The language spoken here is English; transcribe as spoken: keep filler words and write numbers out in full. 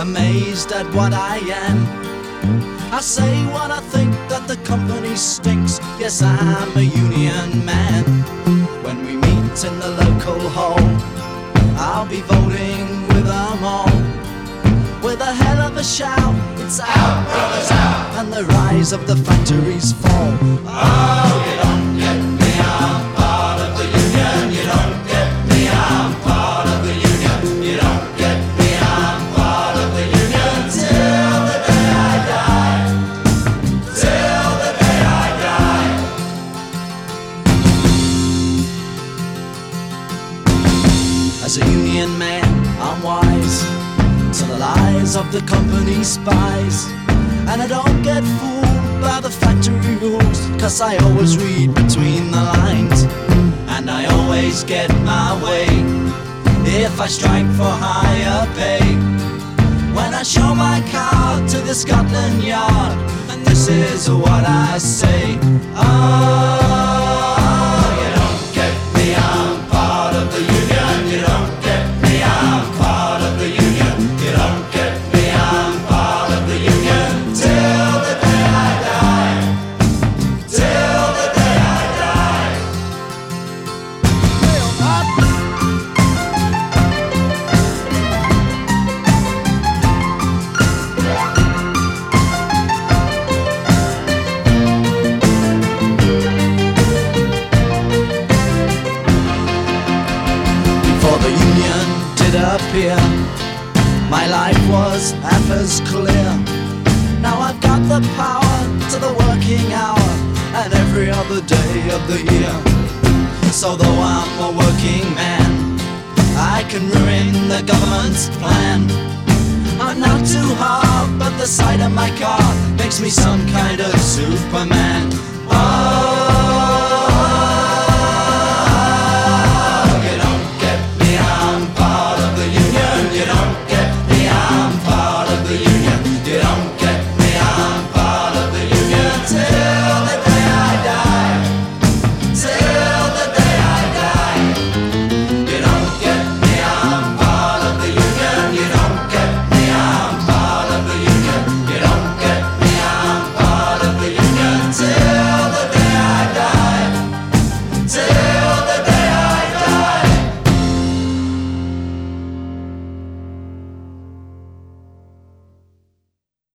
amazed at what I am. I say what I think, that the company stinks. Yes, I'm a union man. When we meet in the local hall, I'll be voting with them all. With a hell of a shout, it's out, brothers, out, and the rise of the factories fall. Oh, you don't get me, I'm part of the union. You don't get me, I'm part of the union. You don't get me, I'm part of the union. Till the day I die. Till the day I die. As a union man, I'm wise to the lies of the company spies, and I don't get fooled by the factory rules, 'cause I always read between the lines, and I always get my way if I strike for higher pay. When I show my card to the Scotland Yard, and this is what I say: oh, you don't get me, I'm part of the union. You don't get me, I'm part of the union. You don't get me, I'm part of the union. Till the day I die. Till the day I die. Before the union did appear, my life was half as clear. Now I've got the power to the working hour and every other day of the year. So though I'm a working man, I can ruin the government's plan. I'm not too hard, but the sight of my car makes me some kind of Superman. Oh,